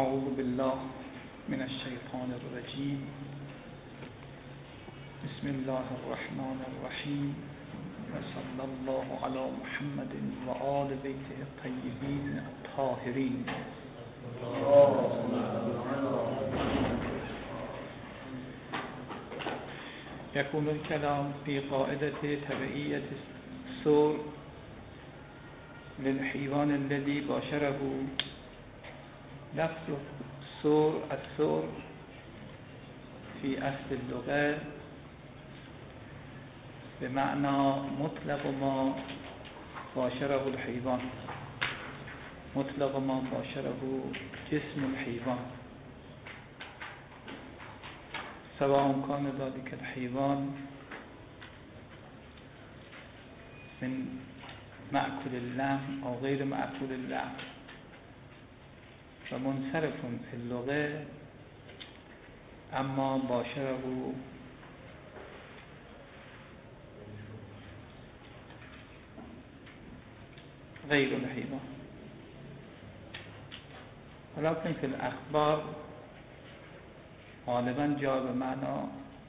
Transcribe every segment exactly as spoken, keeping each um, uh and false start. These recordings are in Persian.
اعوذ بالله من الشیطان الرجیم. بسم الله الرحمن الرحیم و صلی الله علی محمد و آل بیته الطیبین الطاهرین. یکون الکلام فی قاعدة تبعیة السور للحیوان الذي باشره. لفظ السور السور في أصل اللغة بمعنى مطلق ما باشره الحيوان، مطلق ما باشره جسم الحيوان، سواء كان ذلك الحيوان من مأكل اللحم أو غير مأكل اللحم. و منصرف فی اللغه اما باشره غیر الحیوان، ولكن فی الاخبار غالبا جا به معنا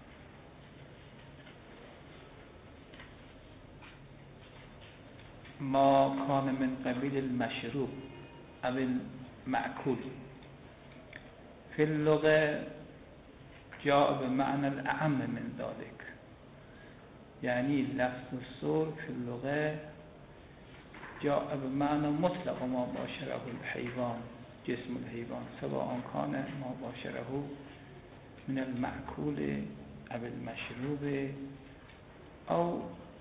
ما کان من قبیل المشروب او معکول. فی اللغه جاء بمعنى الأعم من ذلك، يعني لفظ السور في اللغة جاء بمعنى مطلق ما باشره الحيوان جسم الحيوان، سواء كان ما باشره من المأكول أو المشروب أو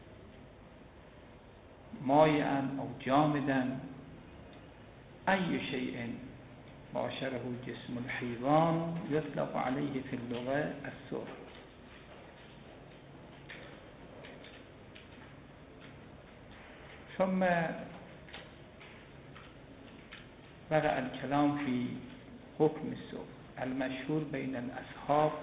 مائعا أو جامدا. أي شيء باشره جسم الحيوان يطلق عليه في اللغة السور. ثم وقع الكلام في حكم السور. المشهور بين الأصحاب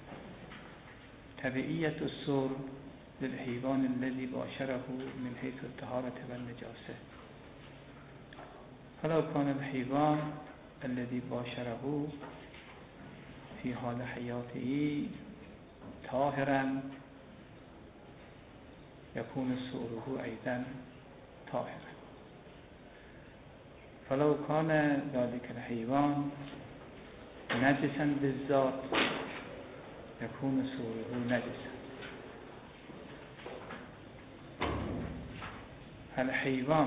تبعية السور للحيوان الذي باشره من حيث الطهارة والنجاسة. فلو كان الحيوان الذي باشره في حال حياته طاهرا يكون سوره أيضا طاهرا، فلو كان ذلك الحيوان نجسا بالذات يكون سوره نجسا. الحيوان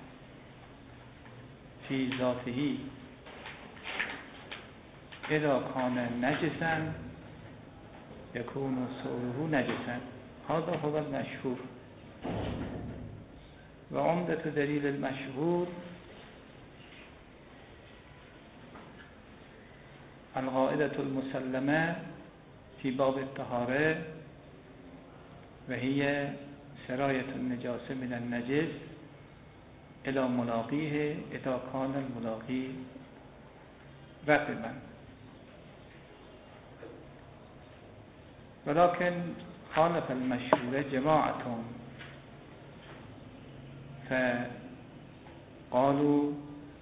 في ذاته اذا كان نجسا يكون سوره نجسا. هذا هو المشهور. وعمدة دليل المشهور القاعدة المسلمة في باب الطهارة، وهي سراية النجاسة من النجس الى ملاقيه اذا كان الملاقي رطبا. ولكن خالف المشهور جماعة فقالوا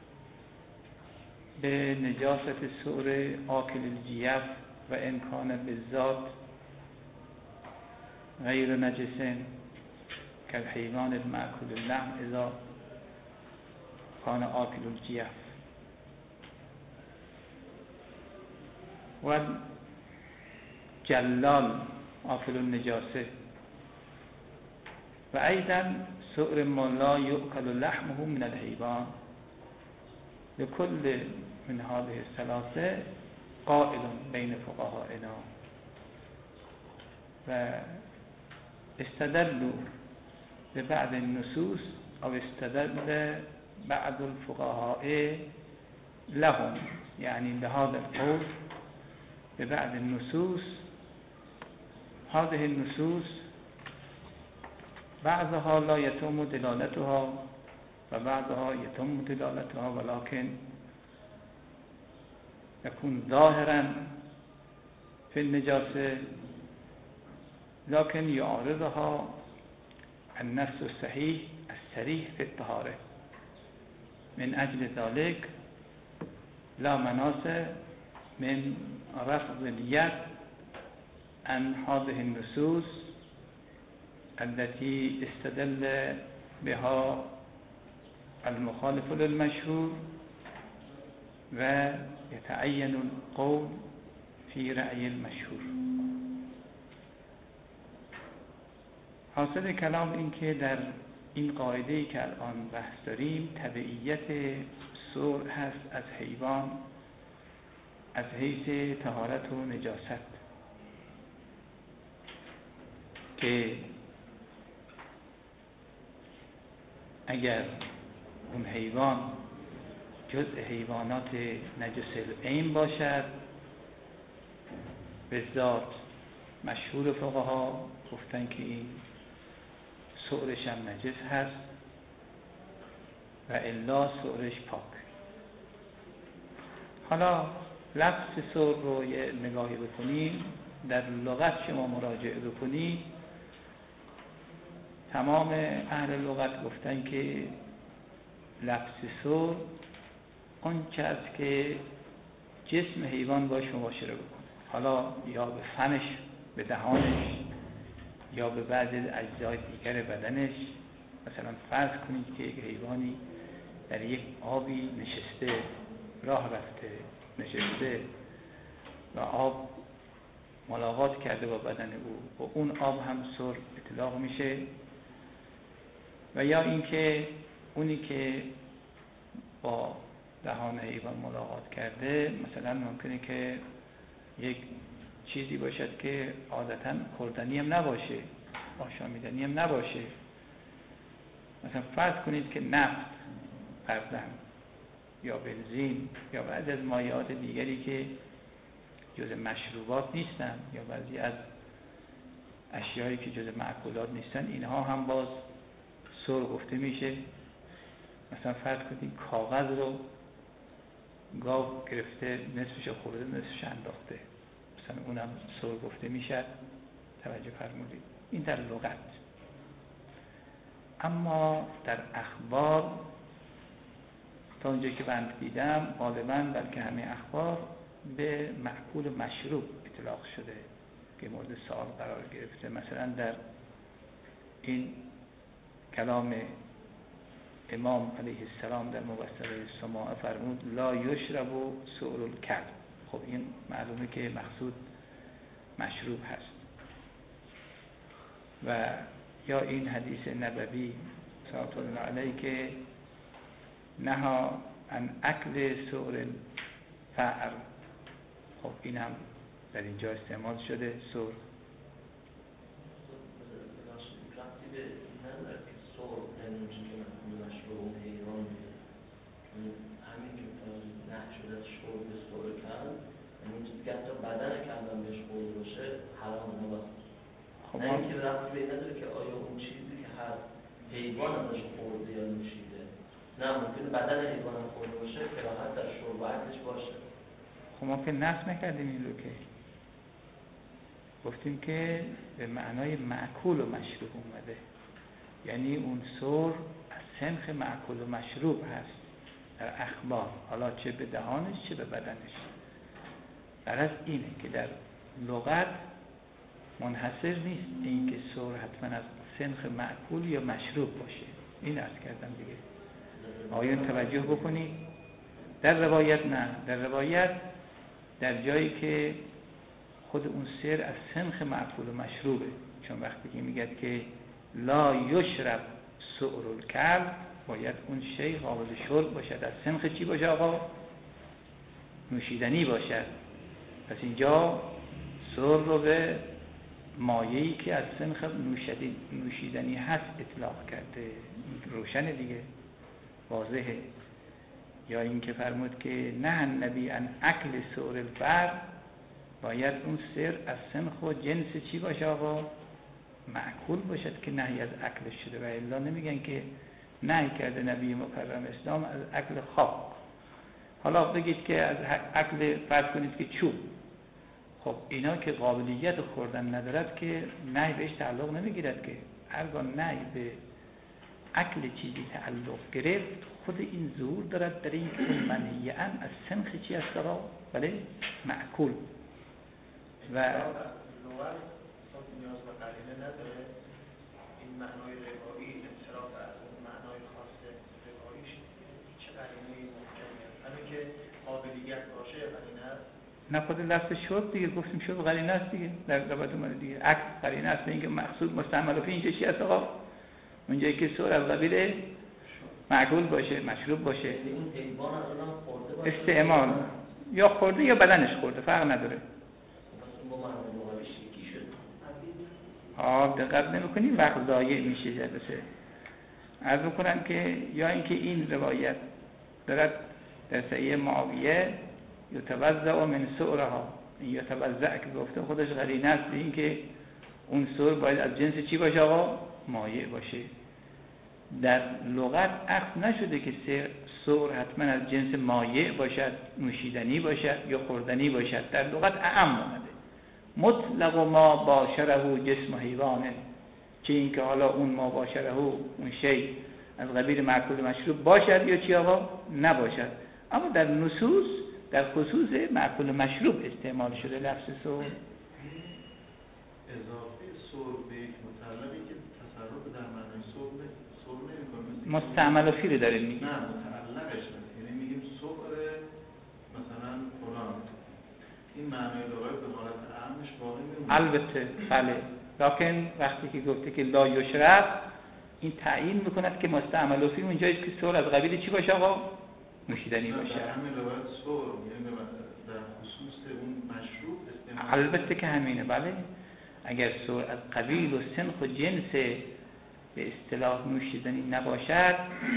بنجاسة السور آكل الجيف وإن كان بالذات غير نجس كالحيوان المأكل اللحم إذا كان آكل الجيف. والجلال آكل النجاسة. وأيضا سؤر ما لا يؤكل لحمه من الحيوان. لكل من هذه الثلاثة قائل بين فقهائنا. واستدلوا ببعض النصوص أو استدل بعض الفقهاء لهم، يعني لهذا القول ببعض النصوص. هذه النصوص بعضها لا يتم دلالتها وبعضها يتم دلالتها، ولكن يكون ظاهرا في النجاسة، لكن يعارضها النص الصحيح الصريح في الطهارة. من أجل ذلك لا مناس من رفض الید عن هذه النصوص التي استدل بها المخالف للمشهور و يتعين القول في رأي المشهور. حاصل کلام این که در این قاعده‌ای که الان بحث داریم تبعیت سور هست از حیوان از حیث طهارت و نجاست، که اگر اون حیوان جزء حیوانات نجس العین باشد به ذات مشهور فقها گفتن که این سؤرش هم نجس هست و الا سؤرش پاک. حالا لفظ سؤر رو یه نگاهی بکنیم، در لغت شما مراجعه بکنید، تمام اهل لغت گفتن که لفظ سؤر اون چه است که جسم حیوان باش مباشره بکنه، حالا یا به فمش، به دهانش، یا به بعضی اجزای دیگر بدنش. مثلا فرض کنید که یک حیوانی در یک آبی نشسته، راه رفته، نشسته و آب ملاقات کرده با بدن او و اون آب هم سر اطلاق میشه. و یا اینکه اونی که با دهان حیوان ملاقات کرده مثلا ممکنه که یک چیزی باشد که عادتاً خوردنی هم نباشه، آشامیدنی هم نباشه. مثلا فرض کنید که نفت فرضاً یا بنزین یا بعضی از مایعات دیگری که جز مشروبات نیستن یا بعضی از اشیایی که جز مأکولات نیستن، اینها هم باز سر گفته میشه. مثلا فرض کنید کاغذ رو گاو گرفته، نصفش خورده نصفش انداخته، مثلا اونم سر گفته میشه. توجه فرمودید، این در لغت. اما در اخبار تا اونجایی که من دیدم غالباً بلکه همه اخبار به مأکول و مشروب اطلاق شده که مورد سوال قرار گرفته. مثلا در این کلام امام علیه السلام در مبصره سماع فرمود لا یشرب سؤر الکلب. خب این معلومه که مقصود مشروب هست. و یا این حدیث نبوی صلوات الله علیه که نها عن اکل سؤر الفأر، خب این هم در اینجا استعمال شده. سؤر همین که نه شده از شرب سؤر کلب، یعنی چیزی که حتی بدن کلب هم بهش خورده باشه حرام نباشه. نه اینکه ربطی به این نداره که آیا اون چیزی که هست حیوان ازش خورده یا نوشیده. نه، ممکنه بدن حیوان هم خورده باشه که راحت در شرب و اکلش باشه. خب ما که نفس نکردیم این رو، که گفتیم که به معنای مأکول و مشروب اومده، یعنی اون سر از سنخ مأکول و مشروب هست در اخبار، حالا چه به دهانش چه به بدنش. غرض اینه که در لغت منحصر نیست این که سر حتما از سنخ مأکول یا مشروب باشه. این عرض کردم دیگه. آیون توجه بکنید، در روایت نه، در روایت در جایی که خود اون سر از سنخ مأکول و مشروبه، چون وقتی که میگه که لا یشرب سؤر الکلب، باید اون شی قابل شرب باشد. از سنخ چی باشه آقا؟ نوشیدنی باشد. پس اینجا سر رو به مایه‌ای که از سنخ نوشیدنی هست اطلاق کرده. روشن دیگه، واضحه. یا این که فرمود که نه النبی ان اکل سؤر الفأر، باید اون سر از سنخ و جنس چی باشه آقا؟ مأکول باشد که نهی از اکلش شده. و الا نمیگن که نهی کرده نبی مکرم اسلام از اکل خاک. حالا بگید که از اکل فرض کنید که چوب، خب اینا که قابلیت خوردن ندارد که نهی بهش تعلق نمیگیرد، که هرگاه نهی به عقل چیزی تعلق گرفت، خود این ظهور دارد در این که منهی عنه از سنخ چی است آقا؟ بله معکول و لغت نیاز به قرینه نداره. این معنای روایی انصراف از اون معنای خاص رواییش چه قرینه‌ای ممکنه؟ همین که قابلیت باشه قرینه است. نه خود لفظ شد دیگه، گفتیم شد قرینه است دیگه، در روایت اومده دیگه عکس قرینه است. اینکه مقصود مستعمل فی اینجا چی است آقا؟ اونجایی که سور از قبیل معقول باشه، مشروب باشه، این حیوان اصلا خورده باشه استعمال یا خورده یا بدنش خورده، فرق نداره. مثلا با معنای لغویش یکی شد. آه دقت نمی‌کنی وقت ضایع میشه جلسه. عرض می‌کنم که یا اینکه این روایت دارد در صحیح معاویه یتوزع من سورها، این یتوزع که گفته خودش قرینه است این که اون سور باید از جنس چی باشه آقا؟ مایع باشه. در لغت اخذ نشده که سور حتما از جنس مایع باشد، نوشیدنی باشد یا خوردنی باشد. در لغت اعم اومده مطلق ما باشره جسم حیوانه، چه این که حالا اون ما باشره اون شی از قبیل معکول مشروب باشد یا چی آقا نباشد. اما در نصوص در خصوص معکول مشروب استعمال شده لفظ سور. اضافه سور به یک مطلقی که تصرف در معنای سور سور نمی‌کنه. مستعمل فی رو داریم میگیم. نه متعلقش نیست، یعنی میگیم سور مثلا فلان، این معنای لغوی به حالت عامش باقی میمونه. البته بله، لکن وقتی که گفته که لا یشرب، این تعیین میکند که مستعمل فی اونجاییست که سور از قبیل چی باشه آقا؟ نوشیدنی باشه. در همین روایت سور یعنی در خصوص اون مشروب استعمال. البته که همینه بله. اگر سور از قبیل و سنخ و جنس به اصطلاح نوشیدنی نباشد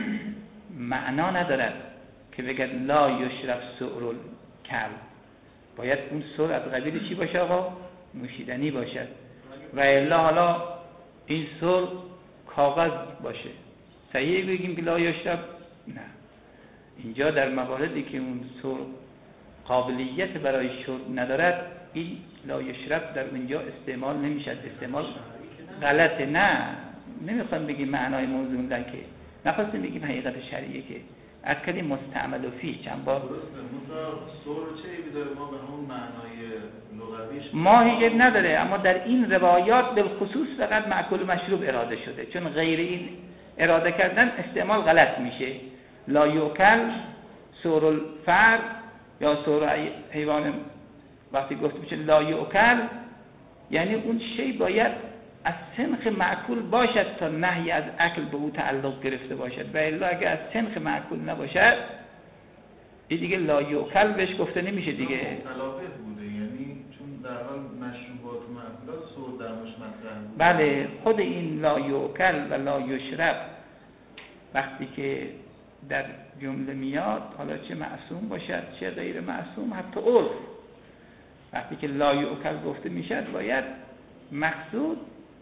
معنا ندارد که بگد لا یشرب سور الکلب، باید اون سور از قبیل چی باشه آقا؟ نوشیدنی باشد. و الا حالا این سور کاغذ باشه صحیح بگیم که لا یشرب؟ نه، اینجا در مواردی که اون سور قابلیت برای شرب ندارد این لا یشرب در اونجا استعمال نمیشد، استعمال غلطه. نه نمیخوام بگیم معنای موضوع اون که نخواستیم بگیم حقیقت شرعیه که از کلی مستعمل و فی چند بار سور چه ایبی داره ما به همون معنای لغویش ما هیچ نداره، اما در این روایات بالخصوص فقط معکول و مشروب اراده شده، چون غیر این اراده کردن استعمال غلط میشه. لا یوکل سور الفر یا سور حیوان وقتی گفته میشه لا یوکل یعنی اون شی باید از سنخ معکول باشد تا نهی از اکل به او تعلق گرفته باشد، و الا اگر از سنخ معکول نباشد این دیگه لا یوکل بهش گفته نمیشه دیگه. متلافظ بوده، یعنی چون در حال مشروبات و معکولات سور در مش مطرح بود. بله خود این لا یوکل و لا یشرب وقتی که در جمله میاد، حالا چه معصوم باشد چه غیر معصوم، حتی عرف وقتی که لا یوکل گفته میشد باید مقصود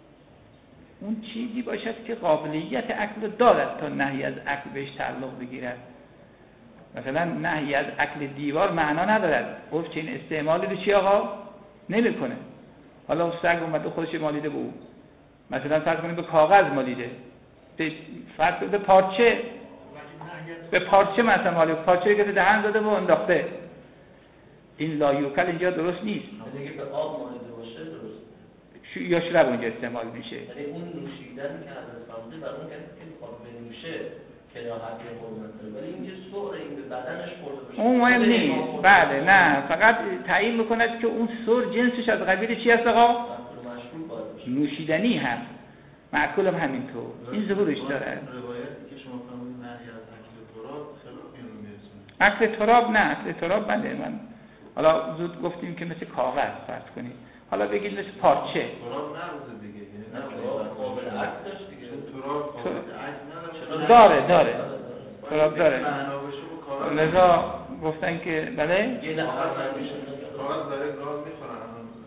اون چیزی باشد که قابلیت عقل دارد تا نهی از عقل بهش تعلق بگیرد. مثلا نهی از عقل دیوار معنا ندارد، عرف چه این استعمالی رو چی آقا نمی کنه. حالا سگ اومده خودش مالیده به او، مثلا فرض کنیم به کاغذ مالیده، فرض به پارچه به پارچه مثلا مالیده، پارچه که دهن داده و انداخته، این لا یوکل اینجا درست نیست. اگه به آب مالیده باشه درست یا شرب اونجا استعمال میشه. یعنی اون نوشیدن که حضرت فرموده برای اون کسی که میخواد بنوشه کراهت یا حرمت داره، ولی اینجا سور این به بدنش خورده باشه اون مهم نیست. بله نه، فقط تعیین میکند که اون سور جنسش از قبیل چی هست آقا؟ مشروب باید باشه، نوشیدنی هست، معکول هم همینطور. این ظهورش داره. روایتی که شما فرمودید نهی از اکل تراب خلاف این رو میرسونه. اکل تراب نه، اکل تراب بله، من حالا زود گفتیم که مثل کاغذ فرض کنید، حالا بگید مثل پارچه. تراب نروزه دیگه، یعنی نه قابل عکس داشت دیگه. تراب قابل عکس نداره. داره داره تراب داره. معنا بشه با کاغذ. لذا گفتن که بله یه نفر میشه کاغذ داره گاز میخورن.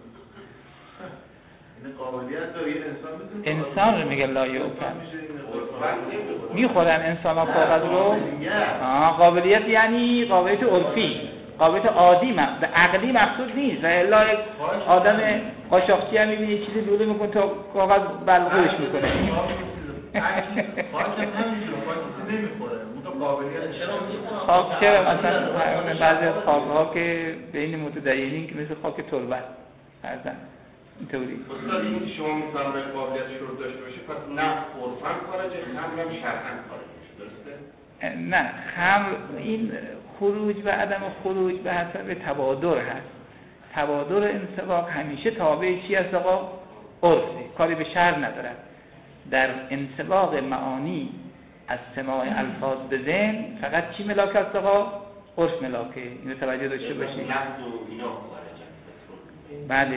این قابلیت داره یه انسان میتونه انسان رو میگه لا یوکل میخورن انسان ها کاغذ رو. آه قابلیت یعنی قابلیت عرفی، قابلیت عادی م... به عقلی مقصود نیست. و الا آدم قاشقچی هم میبینی چیزی لوله میکنه تا کاغذ بلغوش میکنه. خاک هم همینجور، خاک کسی نمیخوره اون قابلیت چرا میخوام خاک چرا مثلا بعضی از خاک‌ها که بین متدینین که مثل خاک تربت فرضاً اینطوری استاد این شما میفرمایید قابلیت شروع داشته باشه پس نه عرفاً خارجه خمر هم شرعاً خارج میشه درسته؟ نه خمر این خروج و عدم خروج به حسب تبادر هست. تبادر انسباق همیشه تابع چی است آقا؟ عرفه، کاری به شرع ندارد. در انسباق معانی از سماع الفاظ به ذهن فقط چی ملاک است آقا؟ عرف ملاکه. اینو توجه داشته باشید. لفظ و اینا خارجن. بله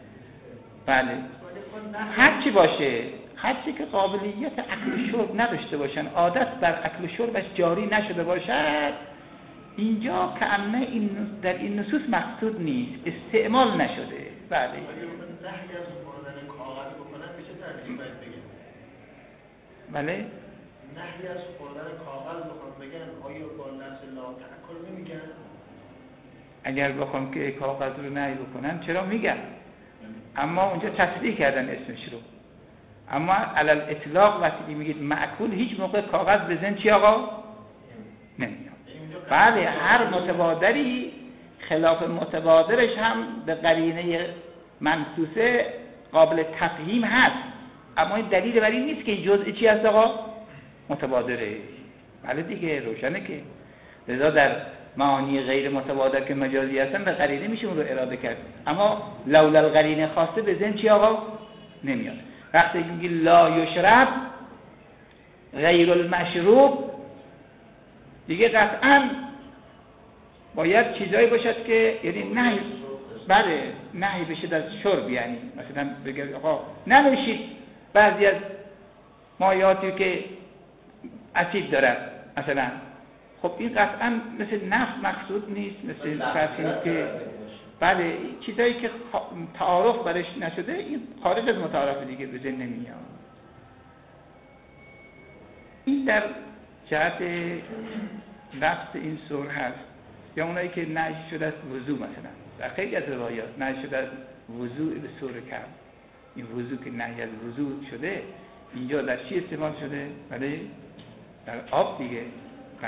بله هر چی باشه، هر چی که قابلیت اکل شرب نداشته باشن، عادت بر اکل شربش جاری نشده باشد، اینجا که انه این در این نصوص مقصود نیست، استعمال نشده. بله نهی از خوردن کاغذ بکنن میشه تعریف باید بگم. بله نهی از خوردن کاغذ بخوام بگن آیا با لفظ لا تأکل نمیگن؟ اگر بخوام که کاغذ رو نهی بکنن چرا میگن؟ اما اونجا تصریح کردن اسمش رو. اما علل اطلاق وقتی میگید معکول هیچ موقع کاغذ بزن چی آقا؟ نمیاد. بله هر متبادری خلاف متبادرش هم به قرینه منصوصه قابل تفهیم هست، اما این دلیل بر این نیست که این جزء چی هست آقا؟ متبادره. بله دیگه روشنه که لذا در معانی غیر متبادر که مجازی هستن به قرینه میشه اون رو اراده کرد، اما لولا القرینه خواسته به ذهن چی آقا؟ نمیاد. وقتی میگی لا یشرب غیر المشروب دیگه قطعاً باید چیزایی باشد که یعنی نهی، بله نهی بشه از شرب، یعنی مثلا بگه آقا ننوشید بعضی از مایاتی که اسید داره مثلا، خب این قطعاً مثل نفس مقصود نیست، مثل فرضی که بله چیزایی که تعارف برش نشده این خارج از متعارف دیگه به ذهن نمیاد. این در جهت لفظ این سور هست. یا اونایی که نهی شده از وضو مثلا، در خیلی از روایات نهی شده از وضو به سور کم، این وضو که نهی از وضو شده اینجا در چی استعمال شده؟ بله در آب دیگه. بله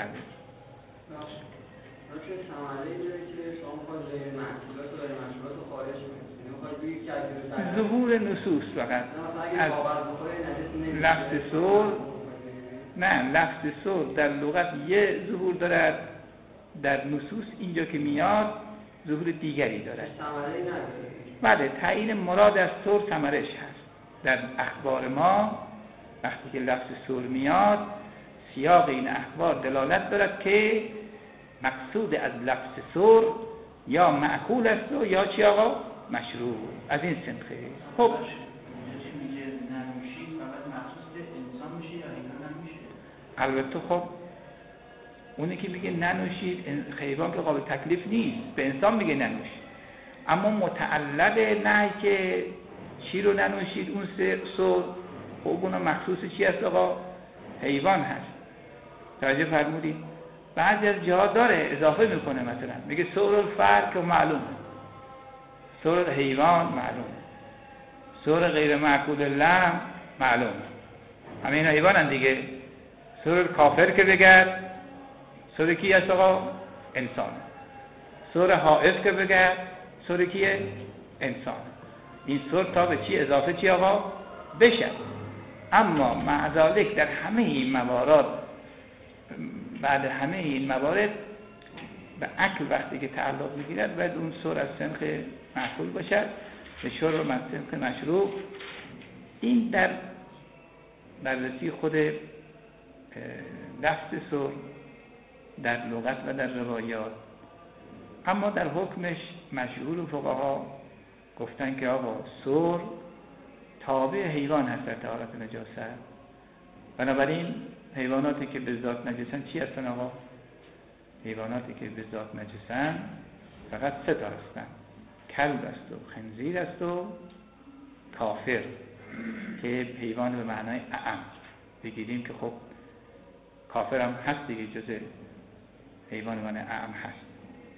چون ثمره اینجایی که شما می‌خواید غیر محصولات و غیر مشروبات رو خارج کنید، یعنی می‌خواید بگید که اگه ظهور نصوص فقط از لفظ سور، نه لفظ سور در لغت یه ظهور دارد، در نصوص اینجا که میاد ظهور دیگری دارد. ثمره نداره. بله تعیین مراد از سور ثمرش هست. در اخبار ما وقتی که لفظ سور میاد سیاق این اخبار دلالت دارد که مقصود از لفظ سور یا معقول است و یا چی آقا؟ مشروع. از این سنخه. خب میگه ننوشید فقط مخصوص به انسان میشه یا حیوان هم میشه؟ البته خب اونی که میگه ننوشید حیوان که قابل تکلیف نیست، به انسان میگه ننوشید، اما متعلق نه که چی رو ننوشید اون سور، خب اون مخصوص چی هست آقا؟ حیوان هست. توجه فرمودید؟ بعضی از جاها داره اضافه میکنه، مثلا میگه سور الفرق معلوم، سور حیوان معلوم، سور غیر معقول اللحم معلوم، همه این حیوان هم دیگه. سور کافر که بگرد سور کی هست آقا؟ انسان. سور حائض که بگرد سور کیه؟ انسان. این سور تا به چی اضافه چی آقا؟ بشه. اما مع ذالک در همه این موارد، بعد همه این موارد به اکل وقتی که تعلق میگیرد باید اون سور از سنخ معقول باشد، به شرب از سنخ مشروع. این در بررسی خود لفظ سور در لغت و در روایات. اما در حکمش مشهور فقها گفتن که آقا سور تابع حیوان هست در طهارت نجاست. بنابراین حیواناتی که به ذات نجسن چی هستن آقا؟ حیواناتی که به ذات نجسن فقط سه تا هستن، کلب است و خنزیر است و کافر، که حیوان به معنای اعم بگیریم که خب کافر هم هست دیگه، جزء حیوان معنی اعم هست.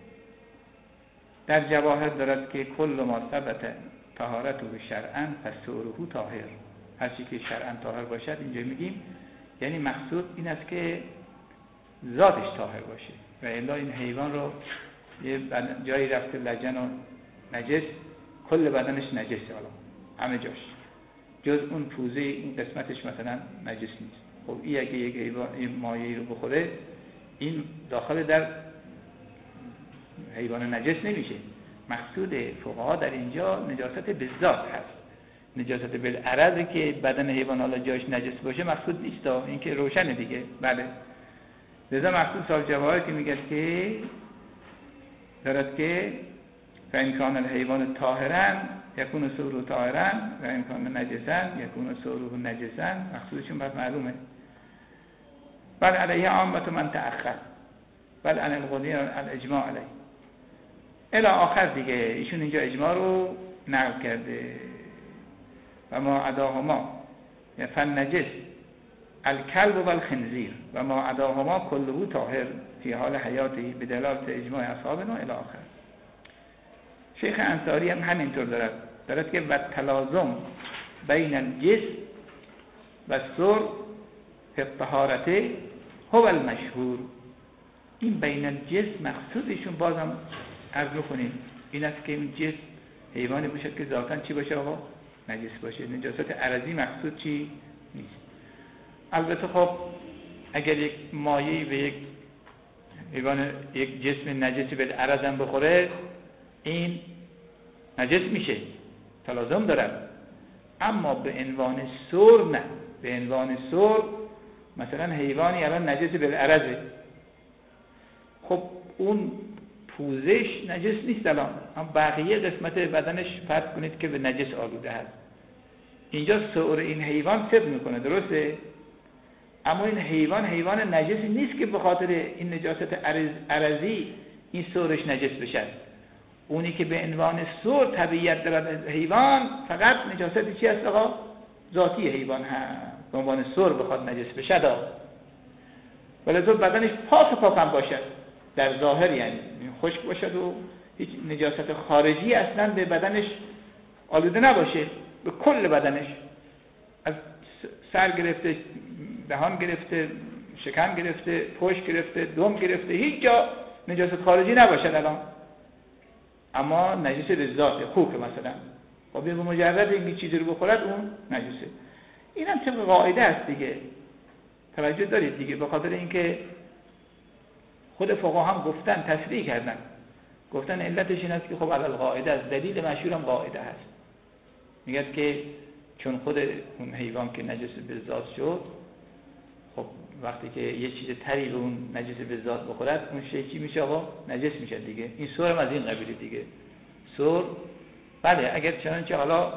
در جواهر دارد که کل ما ثبت طهارته شرعا فسوره طاهر، هر چی که شرعاً طاهر باشد اینجا میگیم یعنی مقصود این است که ذاتش طاهر باشه و الا این حیوان رو یه جایی رفته لجن و نجس، کل بدنش نجسه، حالا همه جاش جز اون پوزه این قسمتش مثلا نجس نیست. خب این اگه یک حیوان این مایعی رو بخوره این داخل در حیوان نجس نمیشه. مقصود فقها در اینجا نجاست به ذات هست. نجاست بالعرض که بدن حیوان حالا جاش نجس باشه مقصود نیست، این که روشنه دیگه. بله لذا مقصود صاحب جواهر که میگه که دارد که فإن كان الحيوان طاهرا يكون سوره طاهرا و إن كان نجسا يكون سوره نجسا. مقصودشون بس معلومه. بل علیه عامة من تأخر بل عن الغنی الاجماع علیه الی آخر دیگه. ایشون اینجا اجماع رو نقل کرده و ما عداهما فن نجس الکلب و الخنزیر و ما عداهما کله طاهر فی حال حیاتی به دلالت اجماع اصحابنا الی آخر. شیخ انصاری هم همینطور دارد دارد که و تلازم بین الجسم و سر فی الطهارته هو المشهور. این بین الجسم مقصودشون بازم عرض کنیم این است که این جسم حیوانی باشد که ذاتاً چی باشه آقا؟ نجس باشه. نجاست عرضی مقصود چی نیست. البته خب اگر یک مایعی به یک حیوان یک جسم نجسی به عرض هم بخوره این نجس میشه، تلازم داره. اما به عنوان سور نه. به عنوان سور مثلا حیوانی الان نجس به عرضه، خب اون پوزش نجس نیست الان، اما بقیه قسمت بدنش فرض کنید که به نجس آلوده هست. اینجا سور این حیوان ثبت میکنه، درسته؟ اما این حیوان حیوان نجسی نیست که به خاطر این نجاست عرض عرضی این سورش نجس بشه. اونی که به عنوان سور طبیعت دارد حیوان فقط نجاستی چی هست آقا؟ ذاتی حیوان هم به عنوان سور بخواد نجس بشه دا ولی تو بدنش پاک پاک هم باشد در ظاهر، یعنی خشک باشد و هیچ نجاست خارجی اصلا به بدنش آلوده نباشه، به کل بدنش از سر گرفته دهان گرفته شکم گرفته پشت گرفته دم گرفته هیچ جا نجاست خارجی نباشد الان، اما نجس به ذات خوک مثلا خب به مجرد این چیزی رو بخورد اون نجسه. این هم طبق قاعده است دیگه، توجه دارید دیگه. به خاطر اینکه خود فقها هم گفتن تصریح کردن گفتن علتش این است که خب علل قاعده است، دلیل مشهور هم قاعده هست، میگه که چون خود اون حیوان که نجس به ذات شد خب وقتی که یه چیز تری به اون نجس به ذات بخورد اون شی چی میشه آقا؟ نجس میشه دیگه. این سور هم از این قبیله دیگه. سور بله اگر چنانچه حالا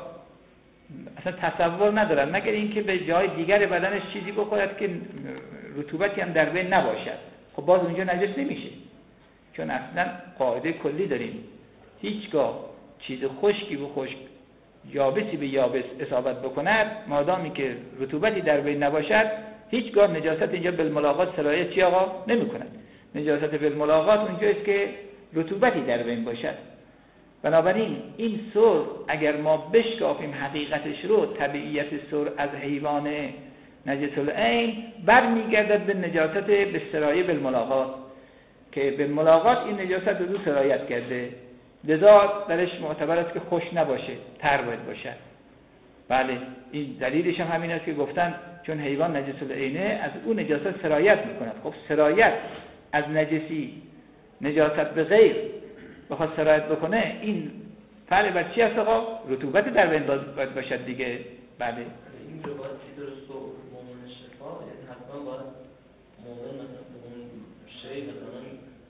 اصلا تصور ندارن مگر اینکه به جای دیگر بدنش چیزی بخورد که رطوبتی هم در بین نباشد، خب باز اونجا نجس نمیشه، چون اصلا قاعده کلی داریم هیچگاه چیز خشکی به خشک یابسی به یابس اصابت بکند مادامی که رطوبتی در بین نباشد هیچگاه نجاست اینجا بالملاقات سرایت چی آقا نمی کند. نجاست بالملاقات اونجاست که رطوبتی در بین باشد. بنابراین این سور اگر ما بشکافیم حقیقتش رو، طبیعیت سور از حیوان نجس العین برمیگردد به نجاست به سرایه بالملاقات که بالملاقات این نجاست رو دو سرایت کرده، لذا درش معتبر است که خوش نباشه، تر باید باشد. بله این دلیلش هم همین است که گفتن چون حیوان نجس العینه از اون نجاست سرایت میکند. خب سرایت از نجسی نجاست به غیر بخواد سرایت بکنه این فرق بر چی است آقا؟ رطوبت در بین باید باشد دیگه. بله این رو باید چی درست و مومن شفا یعنی حتما باید مومن مثلا اون شی مثلا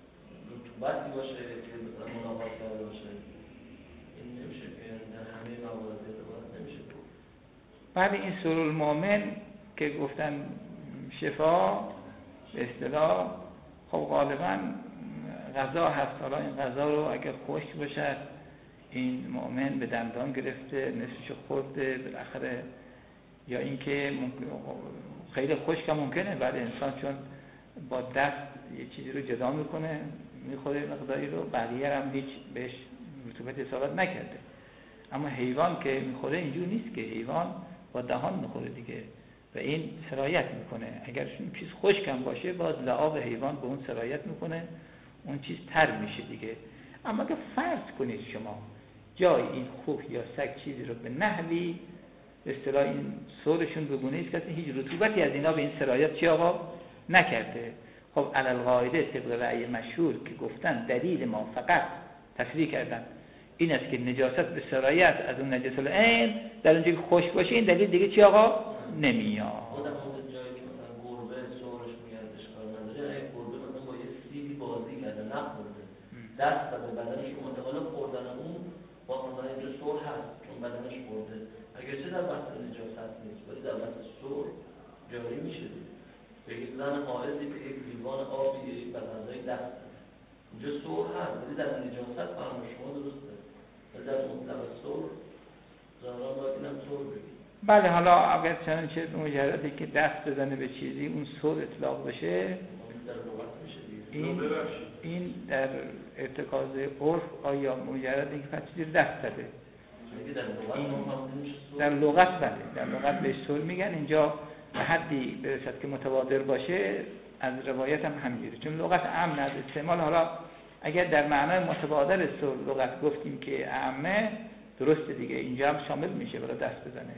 رطوبتی باشه که مثلا ملاقات کرده باشه، این نمیشه که در همه موارد اعتبار نمیشه بود. بعد این سرور المؤمن که گفتن شفا به اصطلاح خب غالبا غذا هست، حالا این غذا رو اگر خشک باشد این مؤمن به دندان گرفته نصفش خورده بالاخره، یا اینکه خیلی خشک هم ممکنه بعد انسان چون با دست یه چیزی رو جدا میکنه میخوره مقداری رو، بقیه هم هیچ بهش رطوبت اصابت نکرده. اما حیوان که میخوره اینجور نیست که حیوان با دهان میخوره دیگه و این سرایت میکنه. اگر اون چیز خشکم باشه باز لعاب حیوان به اون سرایت میکنه، اون چیز تر میشه دیگه. اما اگه فرض کنید شما جای این خوک یا سگ چیزی رو به نحوی به اصطلاح این سورشون بگونه است که هیچ رطوبتی از اینا به این سرایت چی آقا نکرده، خب علل قاعده طبق رأی مشهور که گفتن دلیل ما فقط تصریح کردن این است که نجاست به سرایت از اون نجس العین در اونجا که خشک باشه، این دلیل دیگه چی آقا نمیاد. خودم اون جایی که مثلا گربه سورش میاد اشکال نداره، اگه گربه مثلا با یه سیبی بازی کرده نخورده دست داده بدنش متقال خوردن اون با مثلا اینجا سور هست چون بدنش خورده، اگر چه در بحث نجاست نیست ولی در بحث سور جاری میشه. به یک زن حائضی که یک لیوان آبی به غذای دست اینجا سور هست ولی در نجاست فرمایش شما درسته، ولی در مطلق سور ظاهرا باید اینم سور بگید. بله حالا اگر چنانچه مجردی که دست بزنه به چیزی اون سور اطلاق بشه در لغت میشه این این در ارتکاز عرف آیا مجردی که پس چیزی دست زده این در لغت بله در لغت بهش سور میگن. اینجا به حدی برسد که متبادر باشه از روایت هم همینجوره، چون لغت عام از استعمال. حالا اگر در معنای متبادر سور لغت گفتیم که عامه درسته دیگه، اینجا هم شامل میشه برای دست بزنه.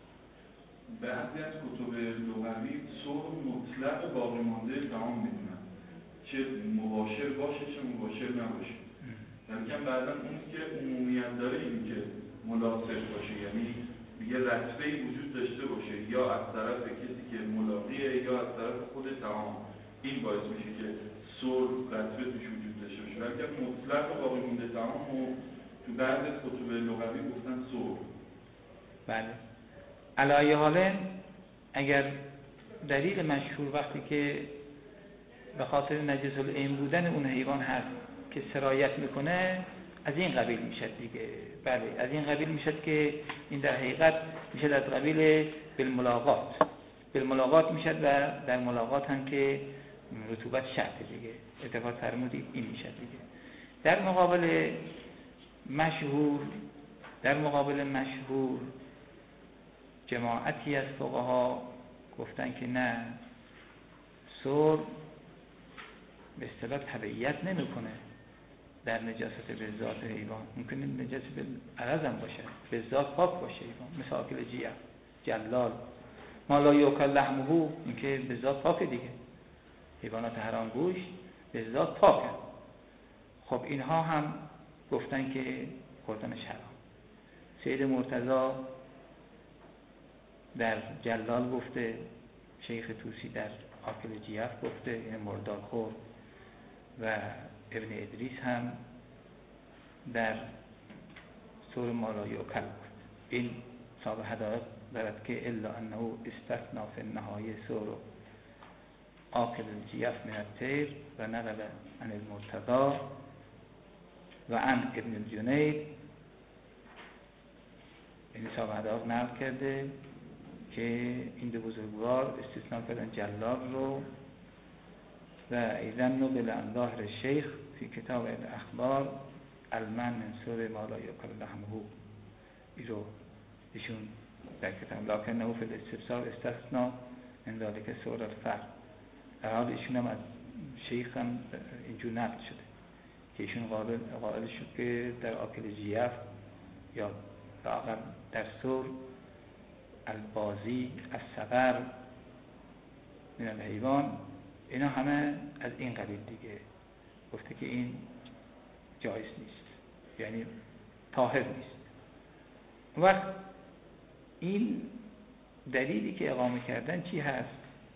بعضی از کتب لغوی سور مطلق باقی مانده تمام میدونن، چه مباشر باشه چه مباشر نباشه. یعنی بعضا اون که عمومیت داره این که ملاصق باشه، یعنی یه رتبه‌ای وجود داشته باشه یا از طرف کسی که ملاقیه یا از طرف خود تمام، این باعث میشه که سور رتبه توش وجود داشته باشه. ولی مطلق باقی مانده تمام و تو بعضی از کتب لغوی گفتن سور. بله علی حال اگر دلیل مشهور وقتی که به خاطر نجس العین بودن اون حیوان هست که سرایت میکنه از این قبیل میشد دیگه. بله از این قبیل میشد که این در حقیقت میشد از قبیل بالملاقات بالملاقات میشد و در ملاقات هم که رطوبت شرط دیگه اتفاق فرمودید این میشد دیگه. در مقابل مشهور در مقابل مشهور جماعتی از فقها گفتن که نه، سور به اصطلاح تبعیت نمیکنه در نجاست به ذات حیوان. ممکنه نجاست به عرض هم باشه، به ذات پاک باشه حیوان، مثل آکل جیه جلال ما لا یؤکل لحمه، اینکه به ذات پاکه دیگه، حیوانات حرام گوشت به ذات پاکه. خب اینها هم گفتن که خوردنش حرام. سید مرتضی در جلال گفته، شیخ طوسی در آکل جیف گفته یعنی مردار خور، و ابن ادریس هم در سور ما لا یؤکل گفت. این صاحب حدائق دارد که الا انه استثنى فی النهایه سور آکل الجیف من الطیر و نقل عن المرتضی و عن ابن الجنید. این صاحب حدائق نقل کرده که این دو بزرگوار استثناء کردن جلال رو و ایضا نقل عن ظاهر شیخ فی کتاب الاخبار المن من سور ما لا یؤکل لحمه. این رو ایشون در کتاب لکنه فی الاستفسار استثناء من ذلک سور الفرد. در حال ایشون هم از شیخ هم اینجور نقل شده که ایشون قائل شد که در آکل جیف یا در سور البازی الصغر من الحیوان، اینا همه از این قبیل دیگه. گفته که این جایز نیست، یعنی طاهر نیست. وقت این دلیلی که اقامه کردن چی هست؟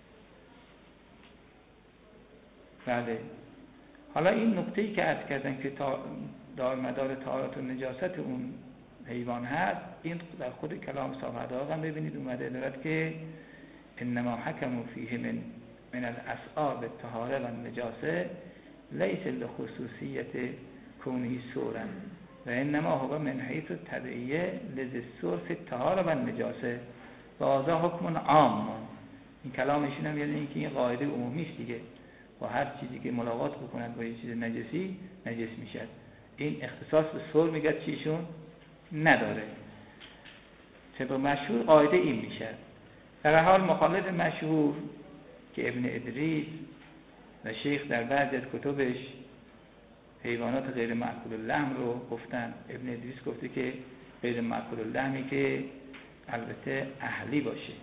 بله حالا این نکته‌ای که عرض کردن که دار مدار طهارت و نجاست اون حیوان هست، این در خود کلام صاحب حدائق هم ببینید اومده دارد که انما حکموا فیه من من الاسباب الطهاره و النجاسه لیس لخصوصیت کونه سورا و انما هو من حیث التبعیه للسور فی الطهاره و النجاسه و هذا حکم عام. این کلامشون هم یعنی اینکه این قاعده عمومی است دیگه، با هر چیزی که ملاقات بکند با یه چیز نجسی نجس میشد. این اختصاص به سور میگه چیشون نداره. طبق مشهور قاعده این میشه. در حال مخالف مشهور که ابن ادریس و شیخ در بعضی از کتبش حیوانات غیر مأکول اللحم رو گفتن. ابن ادریس گفته که غیر مأکول اللحمی که البته اهلی باشه،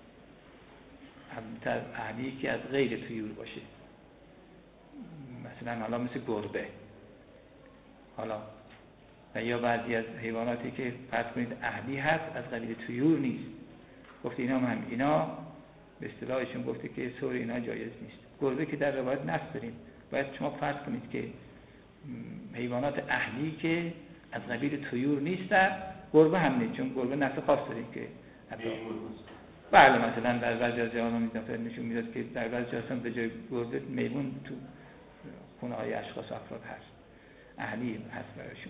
البته اهلی که از غیر طیور باشه، مثلا حالا مثل گربه حالا، و یا بعضی از حیواناتی که فرض کنید اهلی هست از قبیل طیور نیست. گفته اینا هم اینا به اصطلاحشون گفته که سور اینا جایز نیست. گربه که در روایت نص داریم، باید شما فرض کنید که حیوانات اهلی که از قبیل طیور نیستن، گربه هم نیست، چون گربه نص خاص داریم که بله مثلا در بعضی از جاها میذاره نشون میداد که در بعضی جاها به جای گربه میمون تو خونه های اشخاص افراد هست، اهلی هست براشون.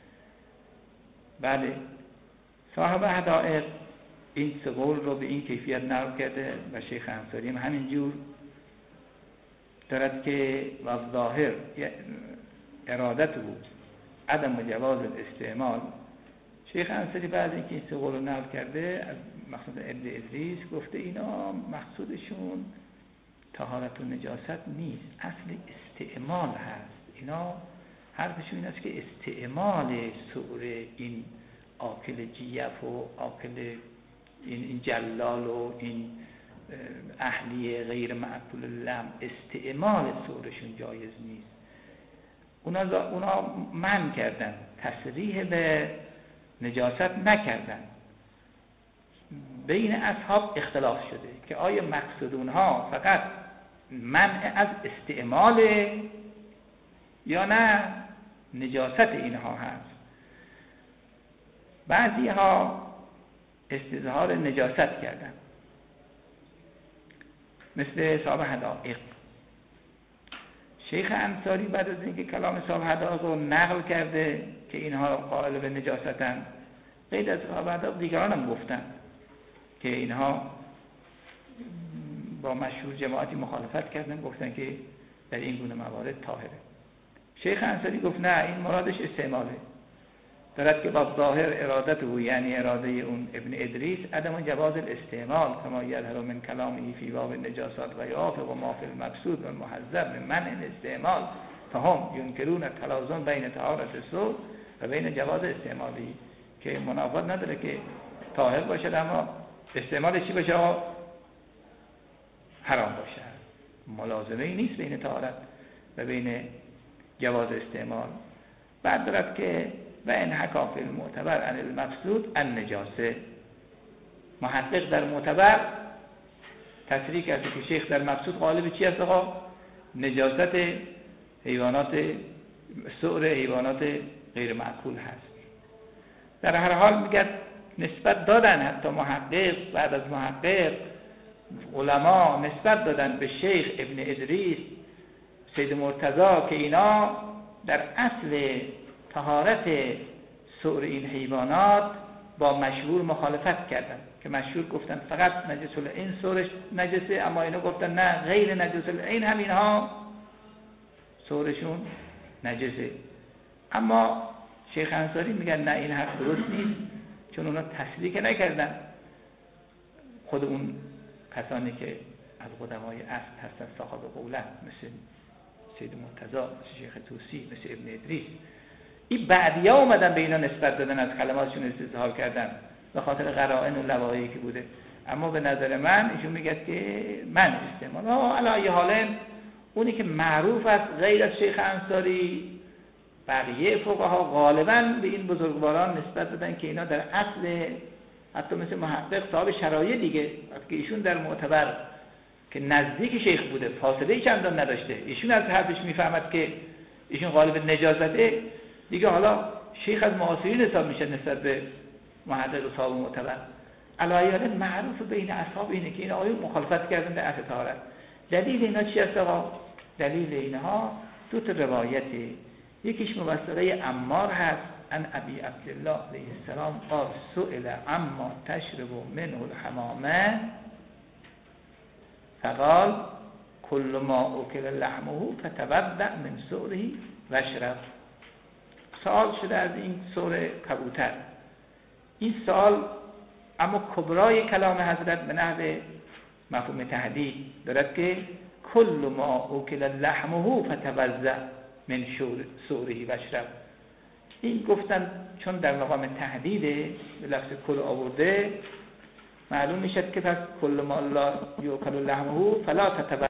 بله صاحب حدائق این سه قول رو به این کیفیت نقل کرده و شیخ انصاری هم همینجور دارد که و ظاهر ارادت بود عدم جواز الاستعمال. شیخ انصاری بعد اینکه این سه قول رو نقل کرده از مقصود ابن ادریس گفته اینا مقصودشون طهارت و نجاست نیست، اصل استعمال هست. اینا حرفشون این است که استعمال سور این آکل جیف و آکل این, این جلال و این اهلی غیر معقول لم، استعمال سورشون جایز نیست. اونا, اونا من کردن، تصریح به نجاست نکردن. بین اصحاب اختلاف شده که آیا مقصود اونها فقط منع از استعمال یا نه نجاست اینها هست. بعضی ها استظهار نجاست کردن مثل صاحب حدائق. شیخ انصاری بعد از اینکه کلام صاحب حدائق رو نقل کرده که اینها قائل به نجاستن، غیر از صاحب حدائق دیگران هم گفتن که اینها با مشهور جماعتی مخالفت کردن، گفتن که در این گونه موارد طاهره. شیخ انصاری گفت نه، این مرادش استعماله، دارد که با ظاهر ارادت او یعنی اراده اون ابن ادریس عدم جواز الاستعمال کما یظهر من کلامه فی باب النجاسات و یافق و ما فی المقصود و المحذر من منع الاستعمال فهم ینکرون التلازم بین طهارت الثوب و بین جواز استعمالی، که منافات نداره که طاهر باشد اما استعمال چی باشه حرام باشه. ملازمه ای نیست بین طهارت و بین جواز استعمال. بعد دارد که و ان حکا فی المعتبر عن المقصود النجاسه، محقق در معتبر تصریح کرده که شیخ در مقصود غالب چی است آقا؟ نجاست حیوانات سؤر حیوانات غیر معقول هست. در هر حال میگه نسبت دادن، حتی محقق بعد از محقق علما نسبت دادن به شیخ ابن ادریس سید مرتضی که اینا در اصل طهارت سؤر این حیوانات با مشهور مخالفت کردن، که مشهور گفتن فقط نجس العین سؤرش نجسه، اما اینا گفتن نه غیر نجس العین هم اینها سؤرشون نجسه. اما شیخ انصاری میگن نه این حرف درست نیست، چون اونا تصدیق نکردن. خود اون کسانی که از قدمای اصل هستن صاحب قولن مثل سید مرتضی، مثل شیخ توسی، مثل ابن ادریس، این بعدیا اومدن به اینا نسبت دادن، از کلماتشون استظهار کردن به خاطر قرائن و لوایحی که بوده. اما به نظر من ایشون میگه که من استعمال ها علی حالن اونی که معروف است غیر از شیخ انصاری، بقیه فقها غالبا به این بزرگواران نسبت دادن که اینا در اصل، حتی مثل محقق صاحب شرایع دیگه، که ایشون در معتبر که نزدیک شیخ بوده، فاصله چندان نداشته، ایشون از حرفش میفهمد که ایشون غالب نجاسته دیگه، حالا شیخ از معاصرین حساب میشه نسبت به محقق و صاحب معتبر. علایه معروف بین اصحاب اینه که این آیون مخالفت کردن در اصل طهارت. دلیل اینا چی است آقا؟ دلیل اینها دو تا روایته، یکیش موثقه عمار هست ان ابی عبدالله علیه السلام قال سئل عما تشرب منه الحمامه فقال کل ما اکل لحمه فتودع من سؤره واشرب. سوال شده از این سؤر کبوتر. این سوال اما کبرای کلام حضرت به نحو مفهوم تهدید دارد که کل ما اوکل لحمه فتوزع من سوره و اشرب. این گفتن چون در مقام تهدیده به لفظ کل آورده، معلوم میشد که پس کل ما لا یوکل لحمه فلا تتوزع